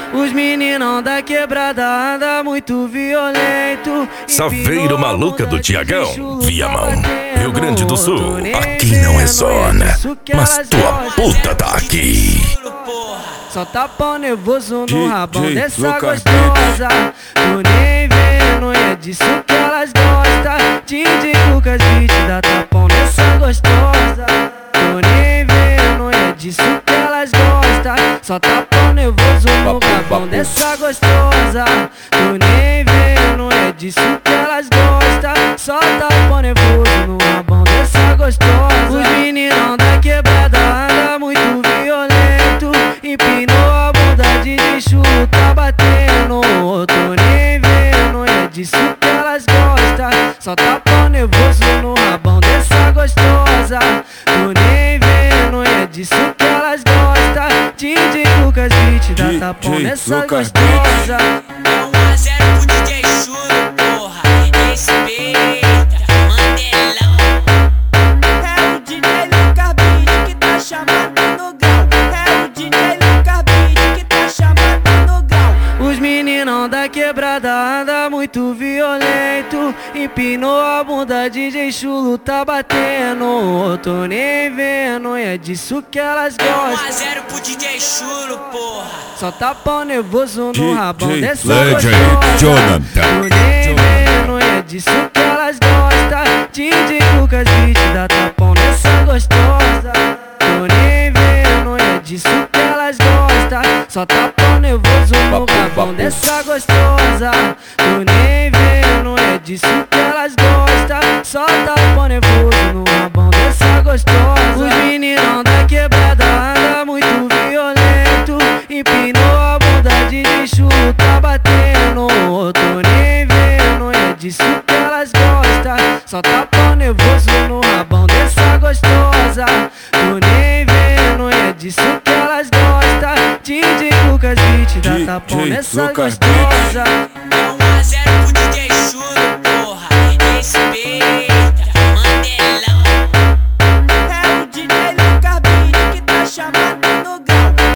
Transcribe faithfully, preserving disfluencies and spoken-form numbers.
Os meninão da quebrada anda muito violento. Saveiro Maluca do Tiagão, Viamão, Rio Grande do Sul. Aqui não é zona, mas tua puta tá aqui. Só tapão nervoso no rabão dessa gostosa. Tô nem vendo, é disso que elas gostam. D J Lucas Beat dá tapão nessa gostosa. Tô nem vendo, é disso que elas gostam. Só tapão nervoso no rabão dessa gostosa. Tô nem vendo, é disso que elas gostam. Só tapão nervoso no rabão dessa gostosa. Os meninão da quebrada anda muito violento. Empinou a bunda, D J Chulo tá batendo. Tô nem vendo, é disso que elas gostam. Só tapão nervoso no rabão dessa gostosa. Tô nem vendo, é disso que elas gostam. D J Lucas Beat dá tapão nessa gostosa. É um a zero pro D J Chulo, porra. Respeita, Mandelão. É o D J Lucas Beat que tá chamando no grau. É o D J Lucas Beat que tá chamando no grau. Os meninão da quebrada anda muito violento. Empinou a bunda, D J Chulo tá batendo. Tô nem vendo, é disso que elas É um gostam. a zero pro D J Chulo, porra. Só tapão nervoso no rabão D J dessa Legend, gostosa. Jonathan. Tô nem vendo, é disso que elas gostam. D J Lucas Beat dá tapão nessa gostosa. Tô nem vendo, é disso que elas gostam. Só tapão nervoso no rabão dessa gostosa. Tô nem vendo, é disso que elas gostam. Só tapão nervoso no rabão dessa gostosa. Os meninão da quebrada anda muito violento. Empinou a bunda, D J Chulo tá batendo. Tô nem vendo, é disso que elas gostam. Só tapão nervoso no rabão dessa gostosa. Tô nem vendo, é disso que elas gostam. D J Lucas Beat dá tapão nessa gostosa. É um